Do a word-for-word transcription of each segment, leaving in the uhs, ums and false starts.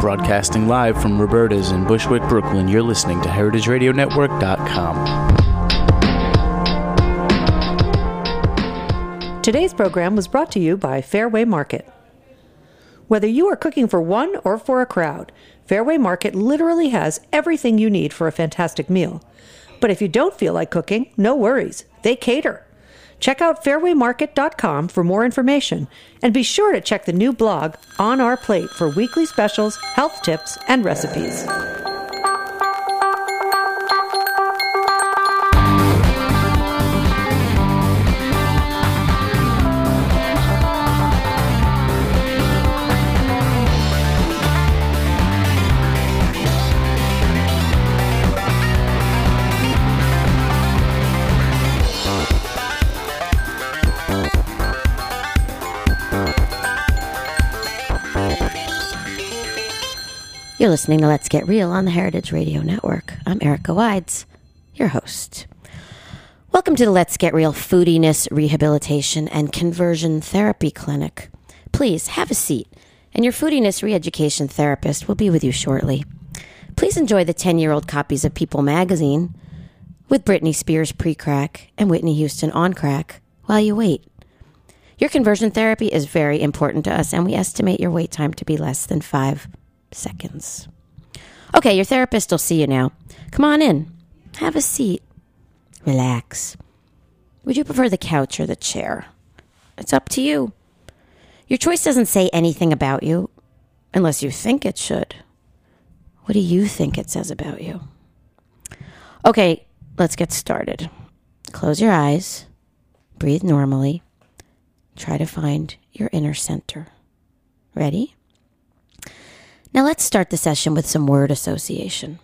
Broadcasting live from Roberta's in Bushwick, Brooklyn, you're listening to heritage radio network dot com. Today's program was brought to you by Fairway Market. Whether you are cooking for one or for a crowd, Fairway Market literally has everything you need for a fantastic meal. But if you don't feel like cooking, no worries. They cater. Check out fairway market dot com for more information, and be sure to check the new blog On Our Plate for weekly specials, health tips, and recipes. You're listening to Let's Get Real on the Heritage Radio Network. I'm Erica Wides, your host. Welcome to the Let's Get Real Foodiness Rehabilitation and Conversion Therapy Clinic. Please have a seat, and your foodiness re-education therapist will be with you shortly. Please enjoy the ten-year-old copies of People magazine with Britney Spears pre-crack and Whitney Houston on crack while you wait. Your conversion therapy is very important to us, and we estimate your wait time to be less than five seconds. Okay, your therapist will see you now. Come on in. Have a seat. Relax. Would you prefer the couch or the chair? It's up to you. Your choice doesn't say anything about you, unless you think it should. What do you think it says about you? Okay, let's get started. Close your eyes. Breathe normally. Try to find your inner center. Ready? Now let's start the session with some word association.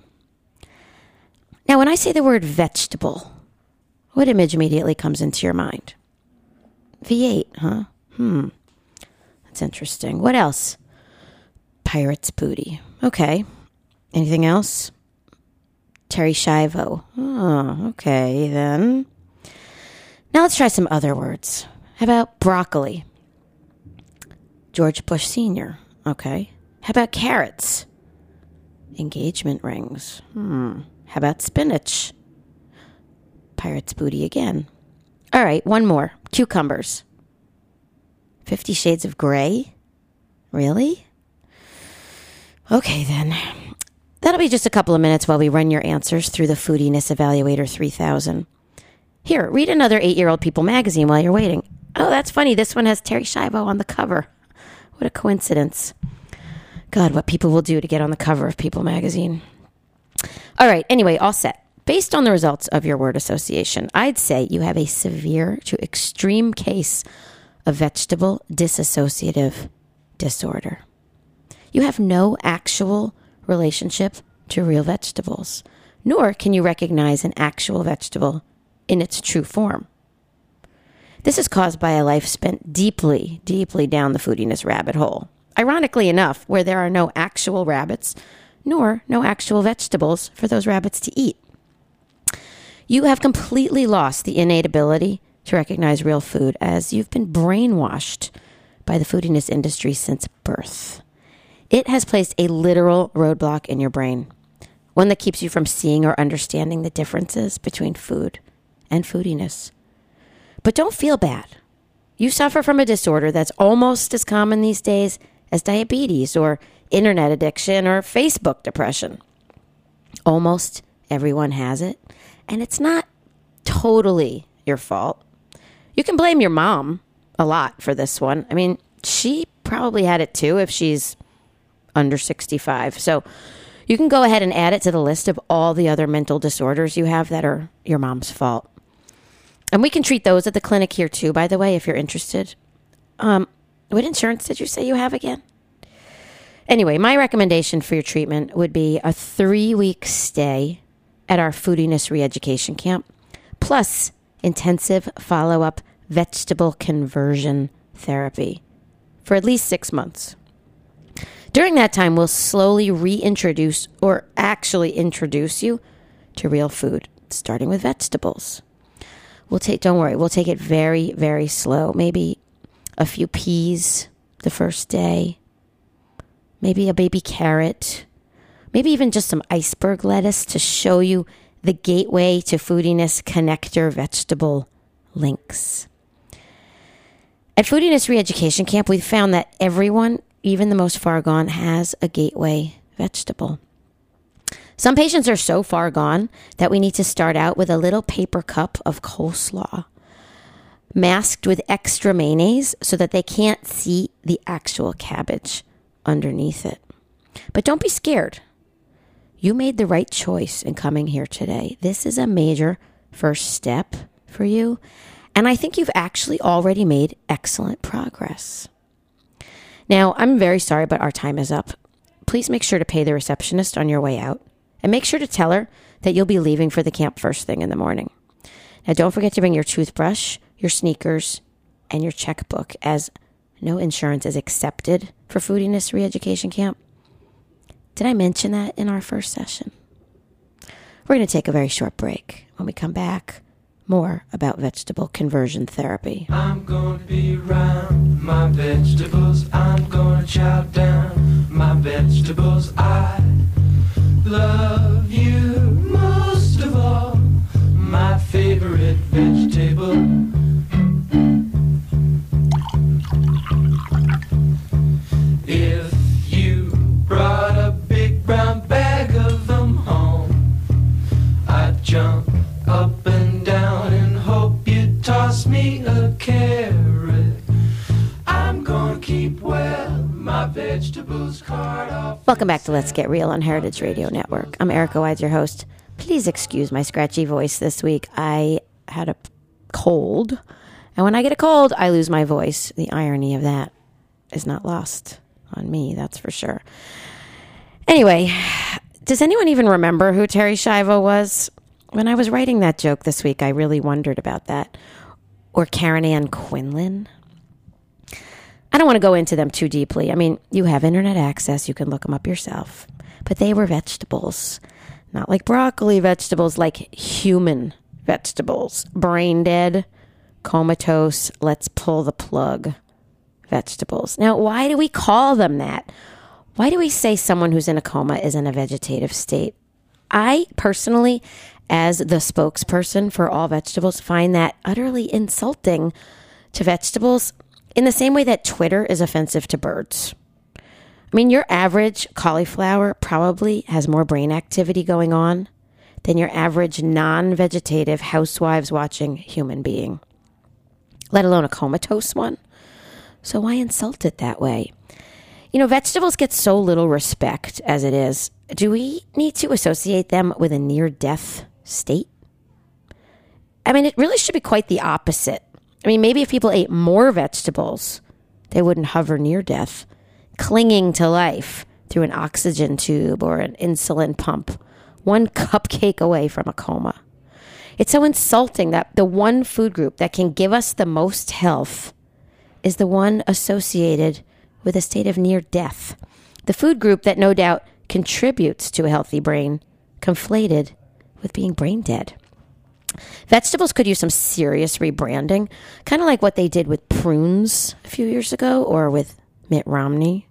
Now when I say the word vegetable, what image immediately comes into your mind? V eight, huh? Hmm. That's interesting. What else? Pirate's booty. Okay. Anything else? Terry Schiavo. Oh, okay then. Now let's try some other words. How about broccoli? George Bush Senior. Okay. How about carrots? Engagement rings. Hmm. How about spinach? Pirate's booty again. All right, one more. Cucumbers. Fifty Shades of Grey? Really? Okay, then. That'll be just a couple of minutes while we run your answers through the Foodiness Evaluator three thousand. Here, read another eight-year-old People magazine while you're waiting. Oh, that's funny. This one has Terry Schiavo on the cover. What a coincidence. God, what people will do to get on the cover of People magazine. All right, anyway, all set. Based on the results of your word association, I'd say you have a severe to extreme case of vegetable dissociative disorder. You have no actual relationship to real vegetables, nor can you recognize an actual vegetable in its true form. This is caused by a life spent deeply, deeply down the foodiness rabbit hole. Ironically enough, where there are no actual rabbits, nor no actual vegetables for those rabbits to eat. You have completely lost the innate ability to recognize real food, as you've been brainwashed by the foodiness industry since birth. It has placed a literal roadblock in your brain, one that keeps you from seeing or understanding the differences between food and foodiness. But don't feel bad. You suffer from a disorder that's almost as common these days as diabetes or internet addiction or Facebook depression. Almost everyone has it, and it's not totally your fault. You can blame your mom a lot for this one. I mean, she probably had it too if she's under sixty-five. So you can go ahead and add it to the list of all the other mental disorders you have that are your mom's fault. And we can treat those at the clinic here too, by the way, if you're interested. Um, what insurance did you say you have again? Anyway, my recommendation for your treatment would be a three-week stay at our Foodiness Re-Education Camp, plus intensive follow-up vegetable conversion therapy for at least six months. During that time, we'll slowly reintroduce or actually introduce you to real food, starting with vegetables. We'll take, don't worry, we'll take it very, very slow. Maybe a few peas the first day, maybe a baby carrot, maybe even just some iceberg lettuce to show you the gateway to foodiness connector vegetable links. At Foodiness Reeducation Camp, we've found that everyone, even the most far gone, has a gateway vegetable. Some patients are so far gone that we need to start out with a little paper cup of coleslaw, masked with extra mayonnaise so that they can't see the actual cabbage underneath it. But don't be scared. You made the right choice in coming here today. This is a major first step for you, and I think you've actually already made excellent progress. Now, I'm very sorry, but our time is up. Please make sure to pay the receptionist on your way out, and make sure to tell her that you'll be leaving for the camp first thing in the morning. Now, don't forget to bring your toothbrush, your sneakers, and your checkbook, as no insurance is accepted for Foodiness Reeducation Camp. Did I mention that in our first session? We're going to take a very short break. When we come back, more about vegetable conversion therapy. I'm going to be around my vegetables. I'm going to chow down my vegetables. I love you most of all, my favorite vegetable. If you brought a big brown bag of them home, I'd jump up and down and hope you'd toss me a carrot. I'm gonna keep well my vegetables card off. Welcome back to Let's Get Real on Heritage Radio Network. I'm Erica Wides, your host. Please excuse my scratchy voice this week. I had a cold, and when I get a cold, I lose my voice. The irony of that is not lost on me, that's for sure. Anyway, does anyone even remember who Terri Schiavo was? When I was writing that joke this week, I really wondered about that. Or Karen Ann Quinlan. I don't want to go into them too deeply. I mean, you have internet access. You can look them up yourself. But they were vegetables. Not like broccoli vegetables, like human vegetables. Brain dead, comatose, let's pull the plug vegetables. Now, why do we call them that? Why do we say someone who's in a coma is in a vegetative state? I personally, as the spokesperson for all vegetables, find that utterly insulting to vegetables in the same way that Twitter is offensive to birds. I mean, your average cauliflower probably has more brain activity going on than your average non-vegetative housewives watching human being, let alone a comatose one. So why insult it that way? You know, vegetables get so little respect as it is. Do we need to associate them with a near-death state? I mean, it really should be quite the opposite. I mean, maybe if people ate more vegetables, they wouldn't hover near death, clinging to life through an oxygen tube or an insulin pump, one cupcake away from a coma. It's so insulting that the one food group that can give us the most health is the one associated with a state of near death. The food group that no doubt contributes to a healthy brain, conflated with being brain dead. Vegetables could use some serious rebranding, kind of like what they did with prunes a few years ago or with Mitt Romney.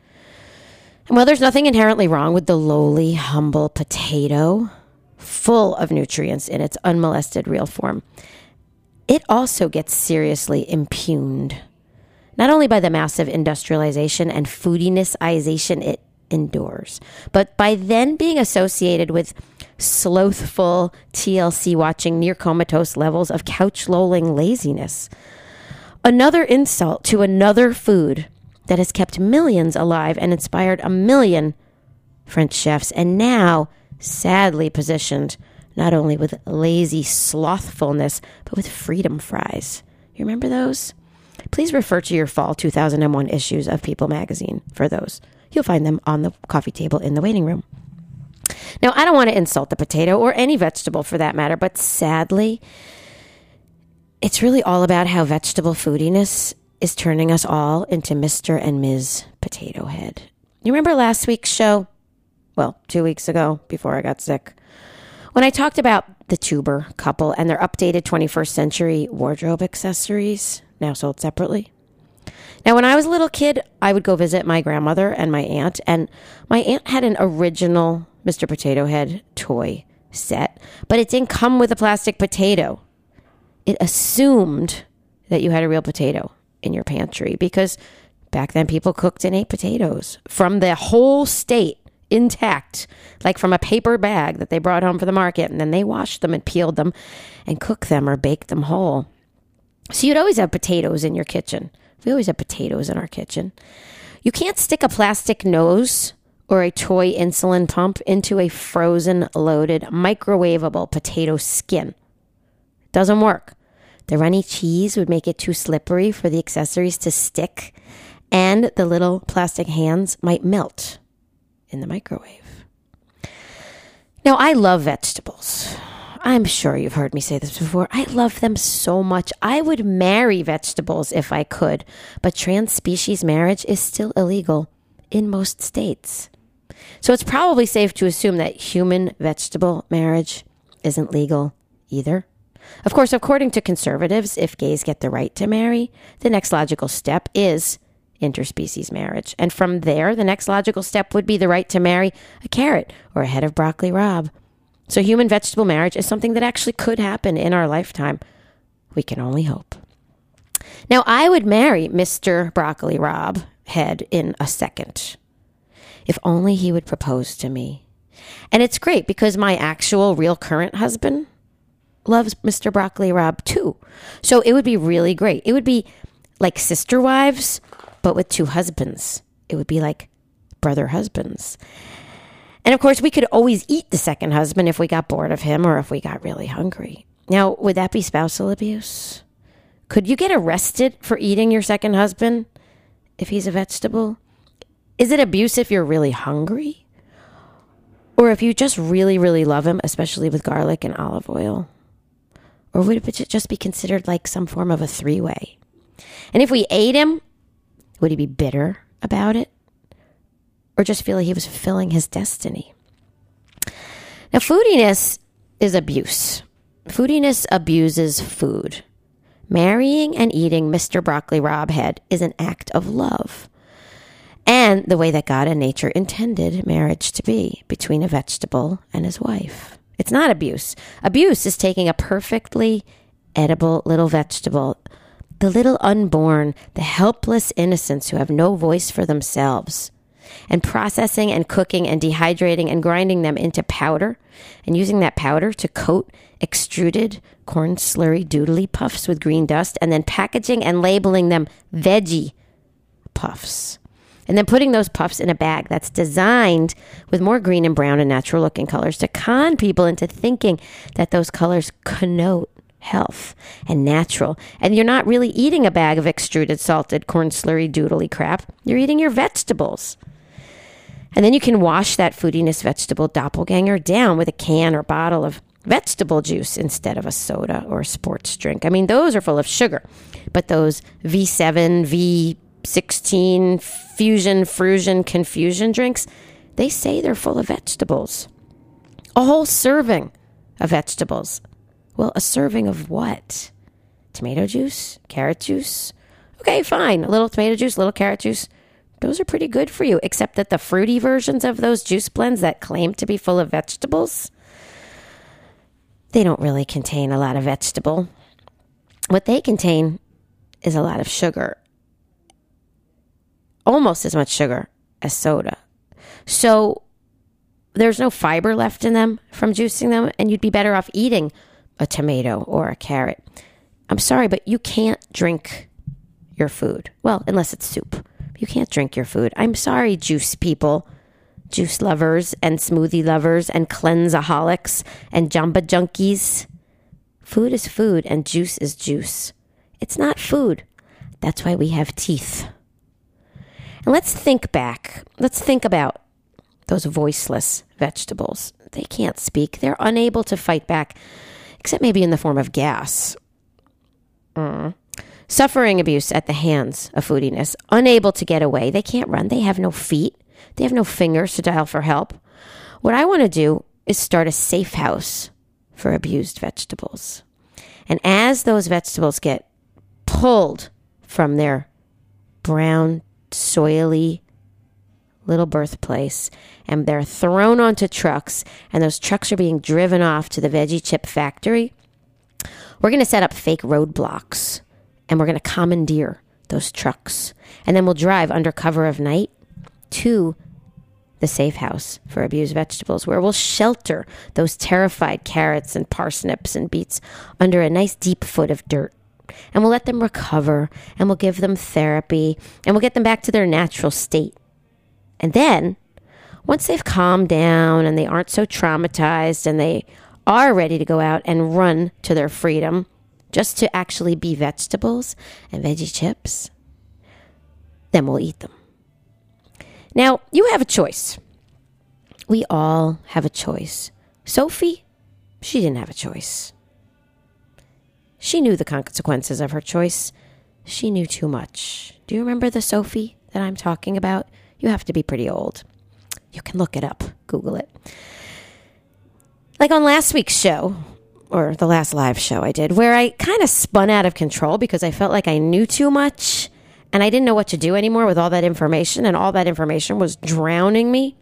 And while there's nothing inherently wrong with the lowly, humble potato, full of nutrients in its unmolested real form, it also gets seriously impugned, not only by the massive industrialization and foodinessization it endures, but by then being associated with slothful T L C watching near comatose levels of couch lolling laziness. Another insult to another food that has kept millions alive and inspired a million French chefs, and now sadly positioned not only with lazy slothfulness, but with freedom fries. You remember those? Please refer to your fall two thousand one issues of People magazine for those. You'll find them on the coffee table in the waiting room. Now, I don't want to insult the potato or any vegetable for that matter, but sadly, it's really all about how vegetable foodiness is turning us all into Mister and Miz Potato Head. You remember last week's show? Well, two weeks ago, before I got sick, when I talked about the tuber couple and their updated twenty-first century wardrobe accessories, now sold separately. Now, when I was a little kid, I would go visit my grandmother and my aunt, and my aunt had an original Mister Potato Head toy set, but it didn't come with a plastic potato. It assumed that you had a real potato in your pantry because back then people cooked and ate potatoes from the whole state intact, like from a paper bag that they brought home for the market, and then they washed them and peeled them and cooked them or baked them whole. So you'd always have potatoes in your kitchen. We always have potatoes in our kitchen. You can't stick a plastic nose or a toy insulin pump into a frozen, loaded, microwavable potato skin. Doesn't work. The runny cheese would make it too slippery for the accessories to stick, and the little plastic hands might melt in the microwave. Now, I love vegetables. I'm sure you've heard me say this before. I love them so much. I would marry vegetables if I could, but trans-species marriage is still illegal in most states. So it's probably safe to assume that human-vegetable marriage isn't legal either. Of course, according to conservatives, if gays get the right to marry, the next logical step is interspecies marriage. And from there, the next logical step would be the right to marry a carrot or a head of broccoli rabe. So human-vegetable marriage is something that actually could happen in our lifetime. We can only hope. Now, I would marry Mister Broccoli Rabe Head in a second, if only he would propose to me. And it's great because my actual real current husband loves Mister Broccoli Rabe too. So it would be really great. It would be like sister wives, but with two husbands. It would be like brother husbands. And of course, we could always eat the second husband if we got bored of him or if we got really hungry. Now, would that be spousal abuse? Could you get arrested for eating your second husband if he's a vegetable? Is it abuse if you're really hungry? Or if you just really, really love him, especially with garlic and olive oil? Or would it just be considered like some form of a three-way? And if we ate him, would he be bitter about it? Or just feel like he was fulfilling his destiny? Now, foodiness is abuse. Foodiness abuses food. Marrying and eating Mister Broccoli Rabe Head is an act of love. And the way that God and nature intended marriage to be, between a vegetable and his wife. It's not abuse. Abuse is taking a perfectly edible little vegetable, the little unborn, the helpless innocents who have no voice for themselves, and processing and cooking and dehydrating and grinding them into powder and using that powder to coat extruded corn slurry doodly puffs with green dust and then packaging and labeling them veggie puffs. And then putting those puffs in a bag that's designed with more green and brown and natural looking colors to con people into thinking that those colors connote health and natural. And you're not really eating a bag of extruded salted corn slurry doodly crap. You're eating your vegetables. And then you can wash that foodiness vegetable doppelganger down with a can or bottle of vegetable juice instead of a soda or a sports drink. I mean, those are full of sugar. But those V seven, V sixteen, fusion, frusion, confusion drinks, they say they're full of vegetables. A whole serving of vegetables. Well, a serving of what? Tomato juice? Carrot juice? Okay, fine. A little tomato juice, a little carrot juice. Those are pretty good for you, except that the fruity versions of those juice blends that claim to be full of vegetables, they don't really contain a lot of vegetable. What they contain is a lot of sugar. Almost as much sugar as soda. So there's no fiber left in them from juicing them, and you'd be better off eating a tomato or a carrot. I'm sorry, but you can't drink your food. Well, unless it's soup. You can't drink your food. I'm sorry, juice people, juice lovers and smoothie lovers and cleanseaholics and Jamba junkies. Food is food and juice is juice. It's not food. That's why we have teeth. And let's think back. Let's think about those voiceless vegetables. They can't speak. They're unable to fight back, except maybe in the form of gas. Mm. Suffering abuse at the hands of foodiness, unable to get away. They can't run. They have no feet. They have no fingers to dial for help. What I want to do is start a safe house for abused vegetables. And as those vegetables get pulled from their brown, soily little birthplace, and they're thrown onto trucks, and those trucks are being driven off to the veggie chip factory, we're going to set up fake roadblocks, and we're going to commandeer those trucks, and then we'll drive under cover of night to the safe house for abused vegetables, where we'll shelter those terrified carrots and parsnips and beets under a nice deep foot of dirt. And we'll let them recover, and we'll give them therapy, and we'll get them back to their natural state. And then, once they've calmed down and they aren't so traumatized and they are ready to go out and run to their freedom, just to actually be vegetables and veggie chips, then we'll eat them. Now, you have a choice. We all have a choice. Sophie, she didn't have a choice. She knew the consequences of her choice. She knew too much. Do you remember the Sophie that I'm talking about? You have to be pretty old. You can look it up. Google it. Like on last week's show, or the last live show I did, where I kind of spun out of control because I felt like I knew too much and I didn't know what to do anymore with all that information, and all that information was drowning me.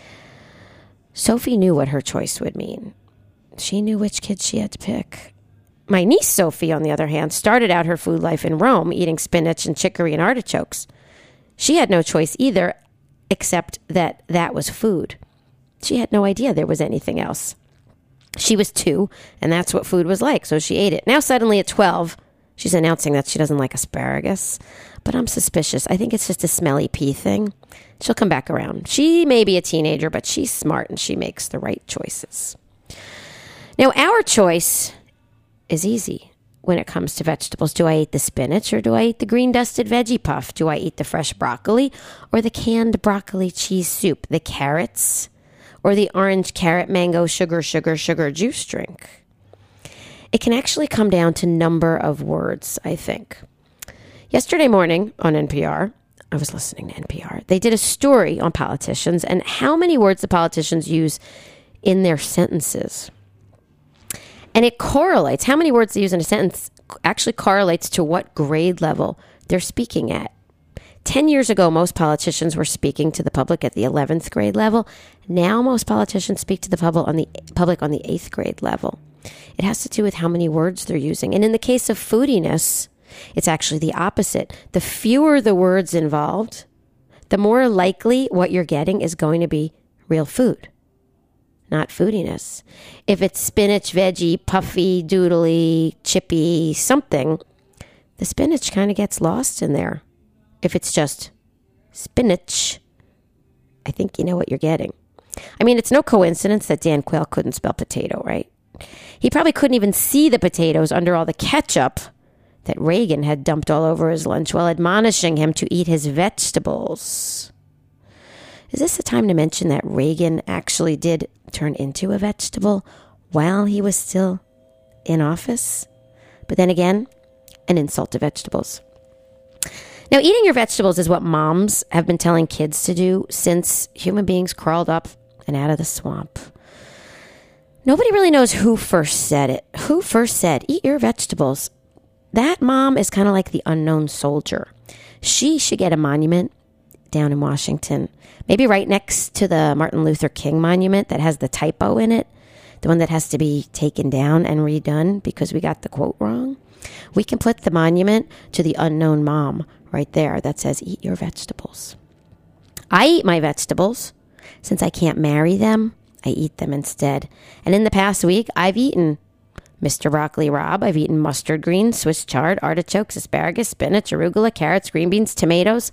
Sophie knew what her choice would mean. She knew which kid she had to pick. My niece Sophie, on the other hand, started out her food life in Rome eating spinach and chicory and artichokes. She had no choice either, except that that was food. She had no idea there was anything else. She was two, and that's what food was like, so she ate it. Now suddenly at twelve, she's announcing that she doesn't like asparagus, but I'm suspicious. I think it's just a smelly pea thing. She'll come back around. She may be a teenager, but she's smart, and she makes the right choices. Now, our choice is easy when it comes to vegetables. Do I eat the spinach, or do I eat the green dusted veggie puff? Do I eat the fresh broccoli or the canned broccoli cheese soup? The carrots or the orange carrot mango sugar sugar sugar juice drink? It can actually come down to number of words, I think. Yesterday morning on N P R, I was listening to N P R. They did a story on politicians and how many words the politicians use in their sentences. And it correlates, how many words they use in a sentence actually correlates to what grade level they're speaking at. Ten years ago, most politicians were speaking to the public at the eleventh grade level. Now most politicians speak to the public on the public on the eighth grade level. It has to do with how many words they're using. And in the case of foodiness, it's actually the opposite. The fewer the words involved, the more likely what you're getting is going to be real food, not foodiness. If it's spinach, veggie, puffy, doodly, chippy, something, the spinach kind of gets lost in there. If it's just spinach, I think you know what you're getting. I mean, it's no coincidence that Dan Quayle couldn't spell potato, right? He probably couldn't even see the potatoes under all the ketchup that Reagan had dumped all over his lunch while admonishing him to eat his vegetables. Is this the time to mention that Reagan actually did turn into a vegetable while he was still in office? But then again, an insult to vegetables. Now, eating your vegetables is what moms have been telling kids to do since human beings crawled up and out of the swamp. Nobody really knows who first said it. Who first said, eat your vegetables? That mom is kind of like the unknown soldier. She should get a monument down in Washington, maybe right next to the Martin Luther King monument that has the typo in it, the one that has to be taken down and redone because we got the quote wrong. We can put the monument to the unknown mom right there that says, eat your vegetables. I eat my vegetables. Since I can't marry them, I eat them instead. And in the past week, I've eaten Mister Broccoli Rob. I've eaten mustard greens, Swiss chard, artichokes, asparagus, spinach, arugula, carrots, green beans, tomatoes.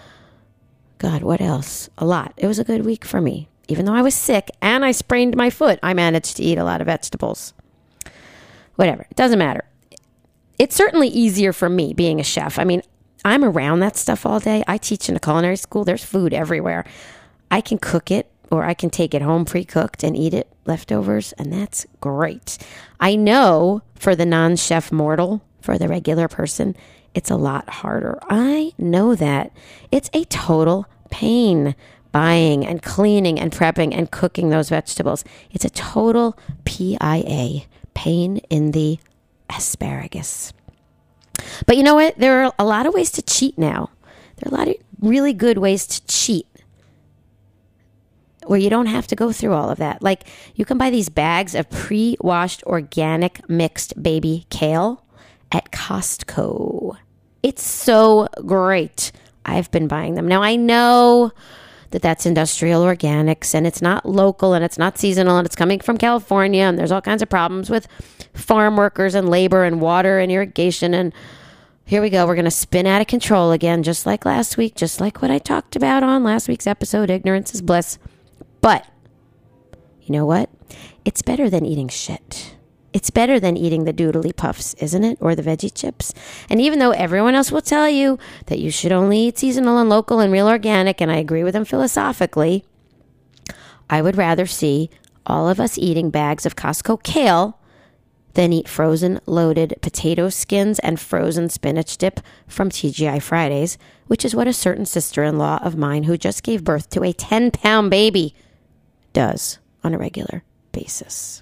God, what else? A lot. It was a good week for me. Even though I was sick and I sprained my foot, I managed to eat a lot of vegetables. Whatever. It doesn't matter. It's certainly easier for me being a chef. I mean, I'm around that stuff all day. I teach in a culinary school. There's food everywhere. I can cook it or I can take it home pre-cooked and eat it, leftovers, and that's great. I know for the non-chef mortal, for the regular person, it's a lot harder. I know that. It's a total pain buying and cleaning and prepping and cooking those vegetables. It's a total P I A, pain in the asparagus. But you know what? There are a lot of ways to cheat now. There are a lot of really good ways to cheat where you don't have to go through all of that. Like, you can buy these bags of pre-washed organic mixed baby kale at Costco. It's so great. I've been buying them. Now, I know that that's industrial organics and it's not local and it's not seasonal and it's coming from California and there's all kinds of problems with farm workers and labor and water and irrigation. And here we go. We're going to spin out of control again, just like last week, just like what I talked about on last week's episode, Ignorance is Bliss. But you know what? It's better than eating shit. It's better than eating the Doodly Puffs, isn't it? Or the veggie chips. And even though everyone else will tell you that you should only eat seasonal and local and real organic, and I agree with them philosophically, I would rather see all of us eating bags of Costco kale than eat frozen loaded potato skins and frozen spinach dip from T G I Fridays, which is what a certain sister-in-law of mine who just gave birth to a ten-pound baby does on a regular basis.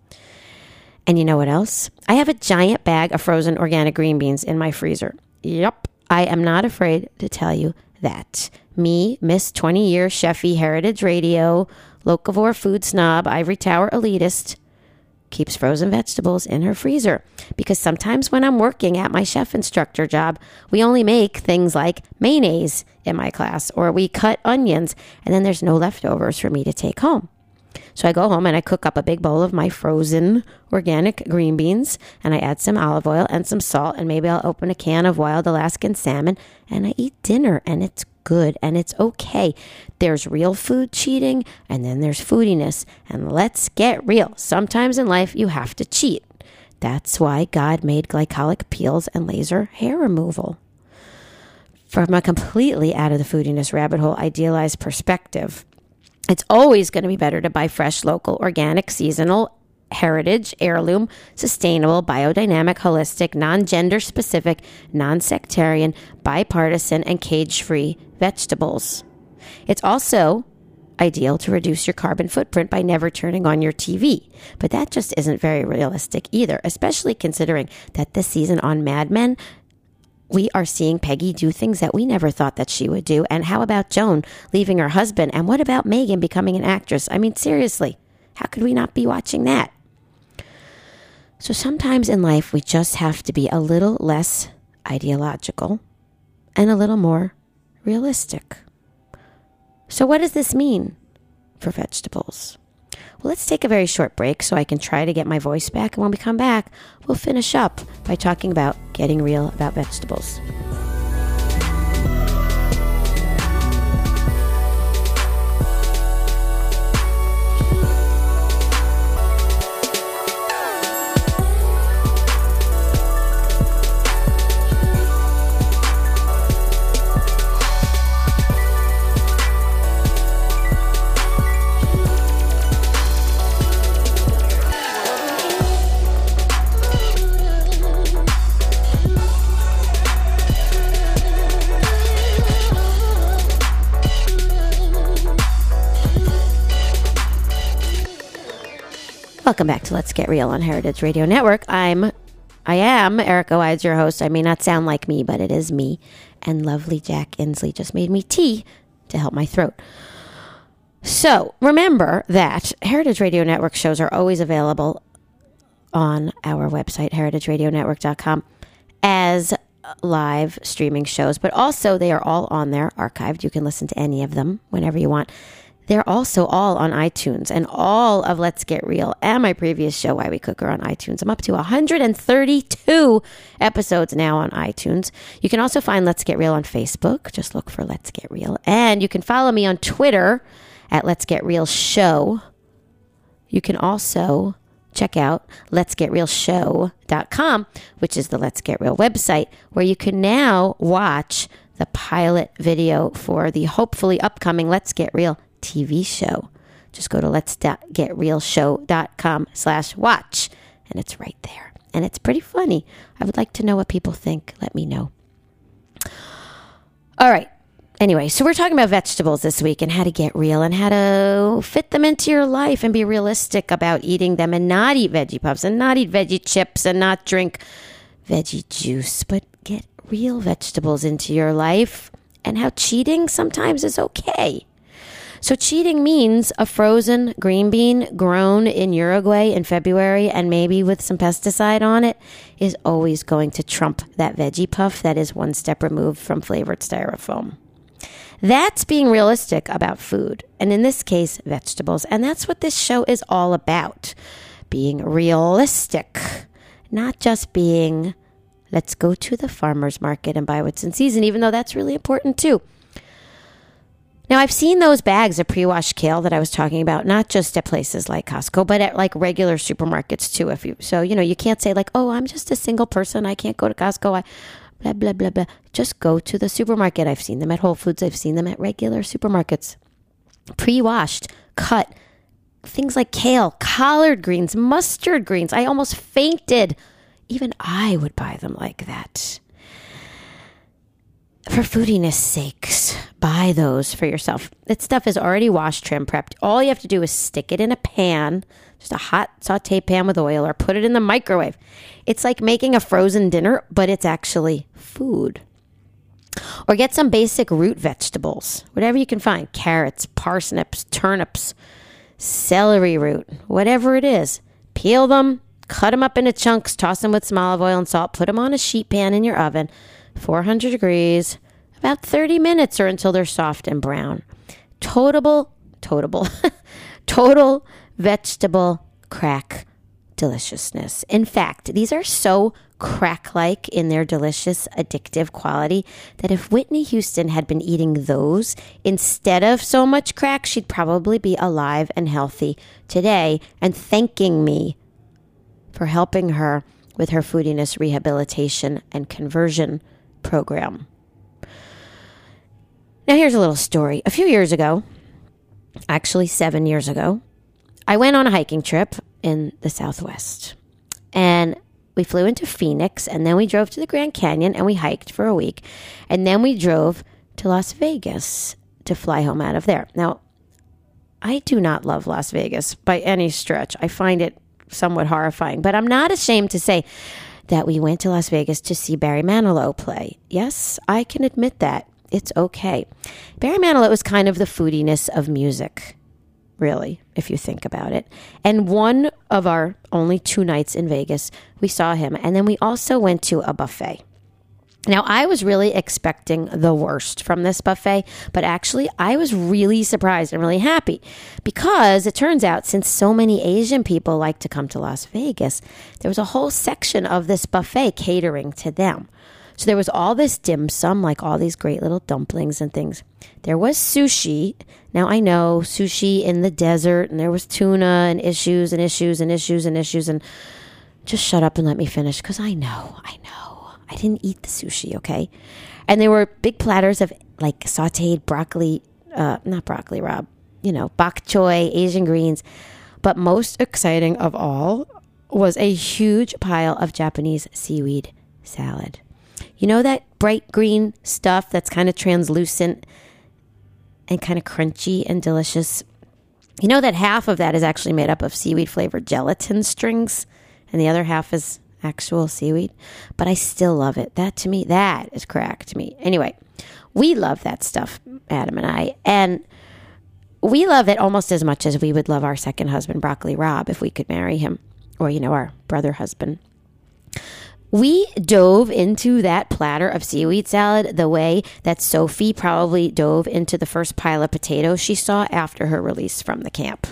And you know what else? I have a giant bag of frozen organic green beans in my freezer. Yep, I am not afraid to tell you that. Me, Miss twenty-year chefy heritage radio, locavore food snob, ivory tower elitist, keeps frozen vegetables in her freezer. Because sometimes when I'm working at my chef instructor job, we only make things like mayonnaise in my class, or we cut onions, and then there's no leftovers for me to take home. So I go home and I cook up a big bowl of my frozen organic green beans, and I add some olive oil and some salt, and maybe I'll open a can of wild Alaskan salmon, and I eat dinner, and it's good and it's okay. There's real food cheating, and then there's foodiness. And let's get real. Sometimes in life you have to cheat. That's why God made glycolic peels and laser hair removal. From a completely out of the foodiness rabbit hole idealized perspective, it's always going to be better to buy fresh, local, organic, seasonal, heritage, heirloom, sustainable, biodynamic, holistic, non-gender specific, non-sectarian, bipartisan, and cage-free vegetables. It's also ideal to reduce your carbon footprint by never turning on your T V. But that just isn't very realistic either, especially considering that this season on Mad Men, we are seeing Peggy do things that we never thought that she would do. And how about Joan leaving her husband? And what about Megan becoming an actress? I mean, seriously, how could we not be watching that? So sometimes in life, we just have to be a little less ideological and a little more realistic. So what does this mean for vegetables? Well, let's take a very short break so I can try to get my voice back. And when we come back, we'll finish up by talking about getting real about vegetables. Welcome back to Let's Get Real on Heritage Radio Network. I'm, I am Erica Wides, your host. I may not sound like me, but it is me. And lovely Jack Inslee just made me tea to help my throat. So remember that Heritage Radio Network shows are always available on our website, heritage radio network dot com, as live streaming shows. But also they are all on there, archived. You can listen to any of them whenever you want. They're also all on iTunes, and all of Let's Get Real and my previous show, Why We Cook, are on iTunes. I'm up to one hundred thirty-two episodes now on iTunes. You can also find Let's Get Real on Facebook. Just look for Let's Get Real. And you can follow me on Twitter at Let's Get Real Show. You can also check out lets get real show dot com, which is the Let's Get Real website, where you can now watch the pilot video for the hopefully upcoming Let's Get Real T V show. Just go to lets get real show dot com slash watch, and it's right there. And it's pretty funny. I would like to know what people think. Let me know. All right. Anyway, so we're talking about vegetables this week and how to get real and how to fit them into your life and be realistic about eating them and not eat veggie puffs and not eat veggie chips and not drink veggie juice, but get real vegetables into your life and how cheating sometimes is okay. So cheating means a frozen green bean grown in Uruguay in February and maybe with some pesticide on it is always going to trump that veggie puff that is one step removed from flavored styrofoam. That's being realistic about food, and in this case, vegetables. And that's what this show is all about, being realistic, not just being, let's go to the farmer's market and buy what's in season, even though that's really important too. Now, I've seen those bags of pre-washed kale that I was talking about, not just at places like Costco, but at like regular supermarkets too. If you, so, you know, you can't say like, oh, I'm just a single person, I can't go to Costco, I, blah, blah, blah, blah. Just go to the supermarket. I've seen them at Whole Foods. I've seen them at regular supermarkets. Pre-washed, cut, things like kale, collard greens, mustard greens. I almost fainted. Even I would buy them like that. For foodiness sakes, buy those for yourself. That stuff is already washed, trim, prepped. All you have to do is stick it in a pan, just a hot saute pan with oil, or put it in the microwave. It's like making a frozen dinner, but it's actually food. Or get some basic root vegetables, whatever you can find. Carrots, parsnips, turnips, celery root, whatever it is. Peel them, cut them up into chunks, toss them with some olive oil and salt, put them on a sheet pan in your oven, four hundred degrees, about thirty minutes or until they're soft and brown. Total, total, total vegetable crack deliciousness. In fact, these are so crack-like in their delicious, addictive quality that if Whitney Houston had been eating those instead of so much crack, she'd probably be alive and healthy today and thanking me for helping her with her foodiness rehabilitation and conversion program. Now here's a little story. A few years ago, actually seven years ago, I went on a hiking trip in the Southwest, and we flew into Phoenix, and then we drove to the Grand Canyon, and we hiked for a week, and then we drove to Las Vegas to fly home out of there. Now, I do not love Las Vegas by any stretch. I find it somewhat horrifying, but I'm not ashamed to say that we went to Las Vegas to see Barry Manilow play. Yes, I can admit that. It's okay. Barry Manilow is kind of the foodiness of music, really, if you think about it. And one of our only two nights in Vegas, we saw him. And then we also went to a buffet. Now, I was really expecting the worst from this buffet, but actually I was really surprised and really happy because it turns out since so many Asian people like to come to Las Vegas, there was a whole section of this buffet catering to them. So there was all this dim sum, like all these great little dumplings and things. There was sushi. Now, I know sushi in the desert, and there was tuna and issues and issues and issues and issues. And just shut up and let me finish because I know, I know. I didn't eat the sushi, okay? And there were big platters of like sauteed broccoli, uh, not broccoli, Rob, you know, bok choy, Asian greens. But most exciting of all was a huge pile of Japanese seaweed salad. You know that bright green stuff that's kind of translucent and kind of crunchy and delicious? You know that half of that is actually made up of seaweed flavored gelatin strings and the other half is actual seaweed, but I still love it. That to me, that is crack to me. Anyway, we love that stuff, Adam and I, and we love it almost as much as we would love our second husband, Broccoli Rob, if we could marry him, or, you know, our brother husband. We dove into that platter of seaweed salad the way that Sophie probably dove into the first pile of potatoes she saw after her release from the camp.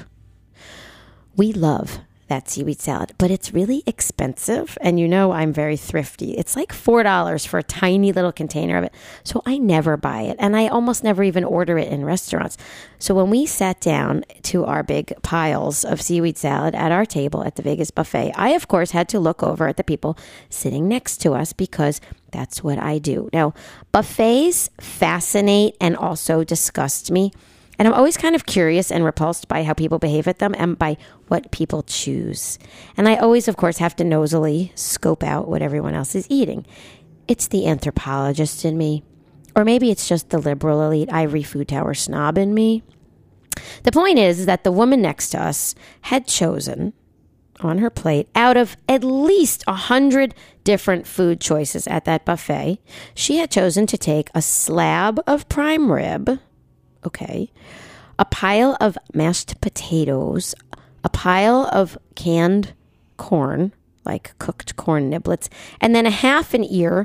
We love that seaweed salad, but it's really expensive, and you know I'm very thrifty. It's like four dollars for a tiny little container of it, so I never buy it, and I almost never even order it in restaurants. So when we sat down to our big piles of seaweed salad at our table at the Vegas buffet, I of course had to look over at the people sitting next to us because that's what I do. Now, buffets fascinate and also disgust me. And I'm always kind of curious and repulsed by how people behave at them and by what people choose. And I always, of course, have to nosily scope out what everyone else is eating. It's the anthropologist in me. Or maybe it's just the liberal elite ivory food tower snob in me. The point is that the woman next to us had chosen on her plate, out of at least a hundred different food choices at that buffet, she had chosen to take a slab of prime rib, okay, a pile of mashed potatoes, a pile of canned corn, like cooked corn niblets, and then a half an ear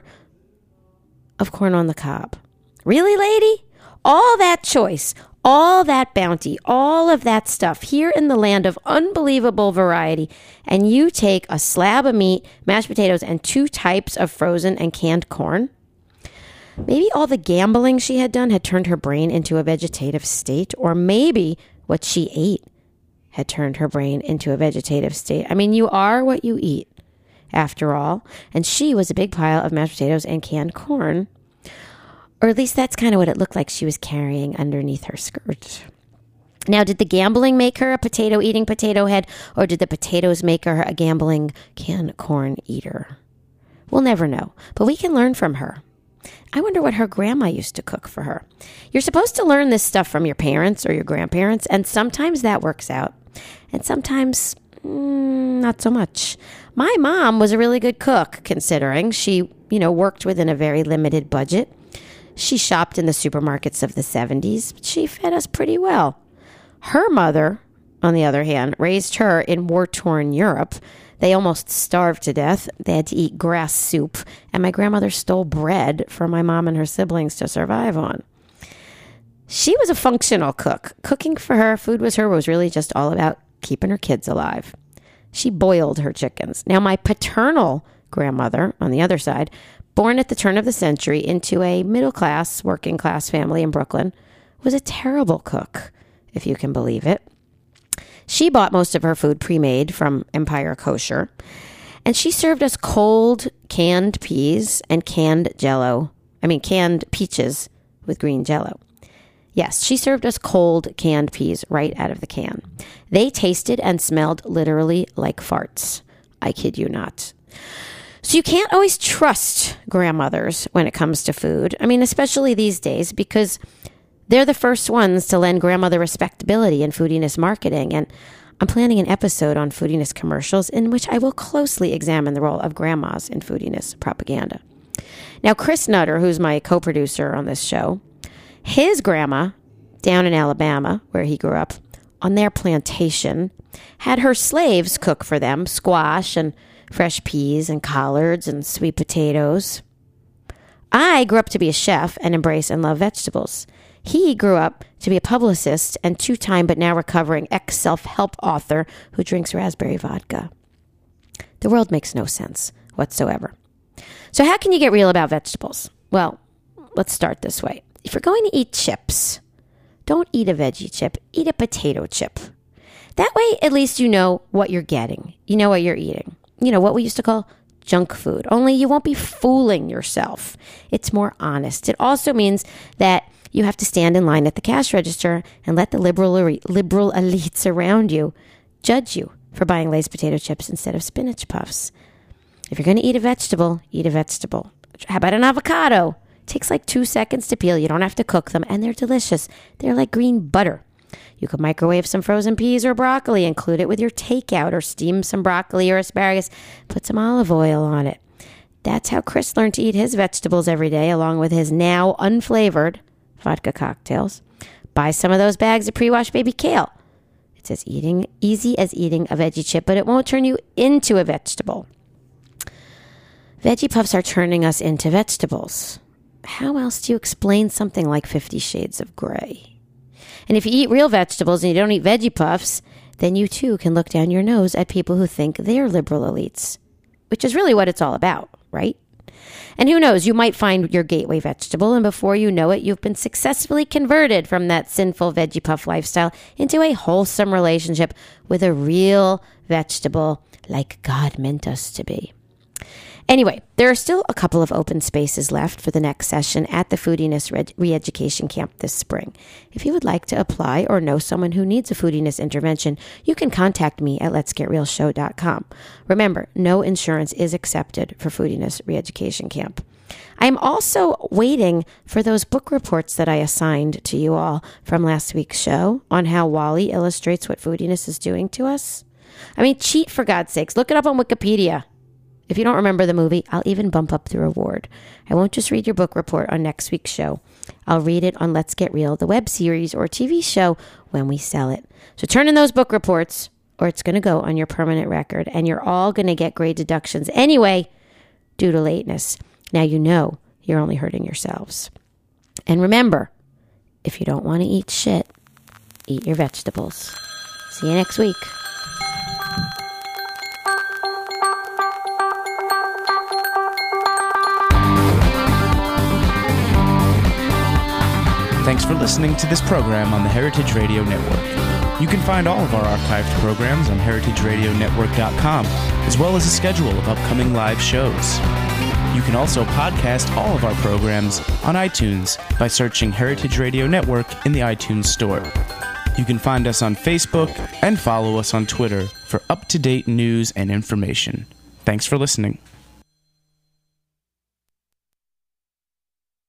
of corn on the cob. Really, lady? All that choice, all that bounty, all of that stuff here in the land of unbelievable variety, and you take a slab of meat, mashed potatoes, and two types of frozen and canned corn? Maybe all the gambling she had done had turned her brain into a vegetative state, or maybe what she ate had turned her brain into a vegetative state. I mean, you are what you eat, after all, and she was a big pile of mashed potatoes and canned corn. Or at least that's kind of what it looked like she was carrying underneath her skirt. Now, did the gambling make her a potato-eating potato head, or did the potatoes make her a gambling canned corn eater? We'll never know, but we can learn from her. I wonder what her grandma used to cook for her. You're supposed to learn this stuff from your parents or your grandparents, and sometimes that works out, and sometimes mm, not so much. My mom was a really good cook, considering she, you know, worked within a very limited budget. She shopped in the supermarkets of the seventies, but she fed us pretty well. Her mother, on the other hand, raised her in war-torn Europe. They almost starved to death. They had to eat grass soup, and my grandmother stole bread for my mom and her siblings to survive on. She was a functional cook. Cooking for her, food was her, was really just all about keeping her kids alive. She boiled her chickens. Now, my paternal grandmother, on the other side, born at the turn of the century into a middle-class, working-class family in Brooklyn, was a terrible cook, if you can believe it. She bought most of her food pre-made from Empire Kosher, and she served us cold canned peas and canned jello. I mean, canned peaches with green jello. Yes, she served us cold canned peas right out of the can. They tasted and smelled literally like farts. I kid you not. So you can't always trust grandmothers when it comes to food. I mean, especially these days, because they're the first ones to lend grandmother respectability in foodiness marketing. And I'm planning an episode on foodiness commercials in which I will closely examine the role of grandmas in foodiness propaganda. Now, Chris Nutter, who's my co-producer on this show, his grandma down in Alabama, where he grew up, on their plantation, had her slaves cook for them squash and fresh peas and collards and sweet potatoes. I grew up to be a chef and embrace and love vegetables. He grew up to be a publicist and two-time but now recovering ex-self-help author who drinks raspberry vodka. The world makes no sense whatsoever. So how can you get real about vegetables? Well, let's start this way. If you're going to eat chips, don't eat a veggie chip, eat a potato chip. That way, at least you know what you're getting. You know what you're eating. You know, what we used to call junk food. Only you won't be fooling yourself. It's more honest. It also means that you have to stand in line at the cash register and let the liberal liberal elites around you judge you for buying Lay's potato chips instead of spinach puffs. If you're going to eat a vegetable, eat a vegetable. How about an avocado? It takes like two seconds to peel. You don't have to cook them, and they're delicious. They're like green butter. You could microwave some frozen peas or broccoli, include it with your takeout, or steam some broccoli or asparagus, put some olive oil on it. That's how Chris learned to eat his vegetables every day, along with his now unflavored vodka cocktails. Buy some of those bags of pre-washed baby kale. It's as eating easy as eating a veggie chip, but it won't turn you into a vegetable. Veggie puffs are turning us into vegetables. How else do you explain something like Fifty Shades of Grey? And if you eat real vegetables and you don't eat veggie puffs, then you too can look down your nose at people who think they're liberal elites, which is really what it's all about, right? And who knows, you might find your gateway vegetable, and before you know it, you've been successfully converted from that sinful veggie puff lifestyle into a wholesome relationship with a real vegetable like God meant us to be. Anyway, there are still a couple of open spaces left for the next session at the Foodiness Re- Re-Education Camp this spring. If you would like to apply or know someone who needs a foodiness intervention, you can contact me at lets get real show dot com. Remember, no insurance is accepted for Foodiness Re-Education Camp. I am also waiting for those book reports that I assigned to you all from last week's show on how Wally illustrates what foodiness is doing to us. I mean, cheat for God's sakes. Look it up on Wikipedia. If you don't remember the movie, I'll even bump up the reward. I won't just read your book report on next week's show. I'll read it on Let's Get Real, the web series or T V show, when we sell it. So turn in those book reports, or it's going to go on your permanent record, and you're all going to get grade deductions anyway due to lateness. Now you know you're only hurting yourselves. And remember, if you don't want to eat shit, eat your vegetables. See you next week. Thanks for listening to this program on the Heritage Radio Network. You can find all of our archived programs on heritage radio network dot com, as well as a schedule of upcoming live shows. You can also podcast all of our programs on iTunes by searching Heritage Radio Network in the iTunes Store. You can find us on Facebook and follow us on Twitter for up-to-date news and information. Thanks for listening.